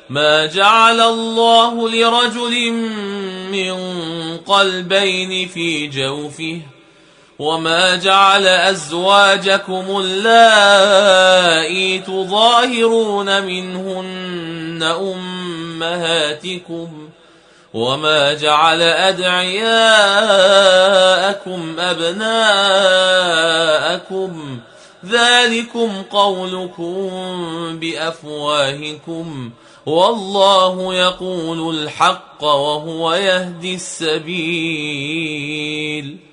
ما جعل الله لرجل من قلبين في جوفه وما جعل أزواجكم اللائي تظاهرون منهن أمهاتكم وما جعل أدعياءكم أبناءكم ذلكم قولكم بأفواهكم والله يقول الحق وهو يهدي السبيل